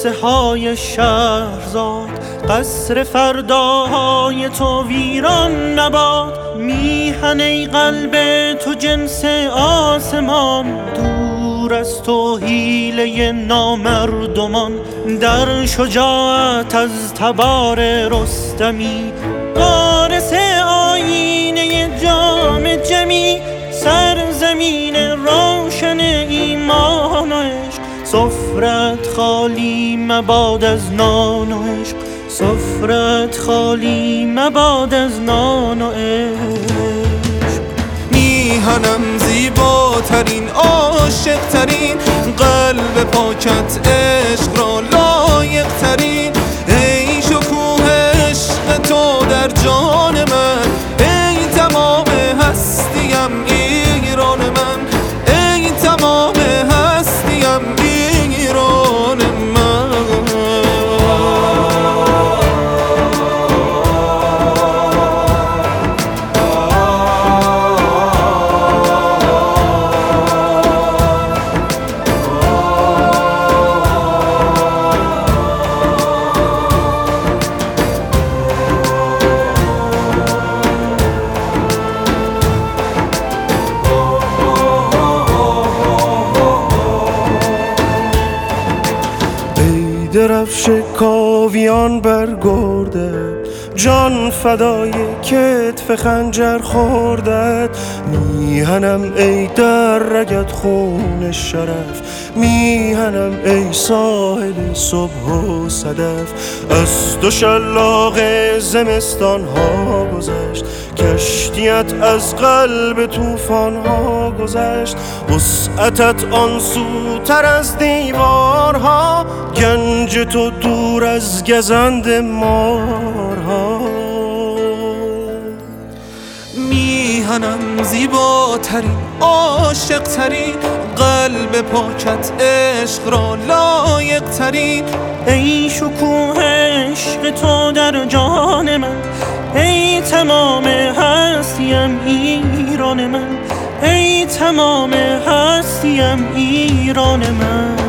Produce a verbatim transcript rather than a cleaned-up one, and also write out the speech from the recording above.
قصه های شهرزاد، قصر فرداهای تو ویران نباد. میهن ای قلب تو جنس آسمان، دور از تو حیله نامردمان. در شجاعت از تبار رستمی، وارث آیینه جام جمی. سرزمین روشن ایمان و عشق، سفرت خالی مباد از نان و عشق. سفرت خالی مباد از نان و عشق. میهنم زیباترین عاشق ترین، قلب پاکت عشق را لایق ترین. ای شکوه عشق تو در جان من، ای تمام هستیم ایران من. ای تمام هستیم ایران من. درفش کاویان برگرده، جان فدای کتف خنجر خوردت. میهنم ای در رگت خون شرف، میهنم ای ساحل صبح و صدف. از دو شلاق زمستان ها گذشت، کشتیت از قلب طوفان ها گذشت. وسعتت آن سوتر از دیوارها، گنج تو دور از گزند مارها. میهنم زیباترین عاشق ترین، قلب پاکت عشق را لایق ترین. ای شکوه عشق تو در جان من، ای تمام هستیم ایران من. ای تمام هستیم ایران من.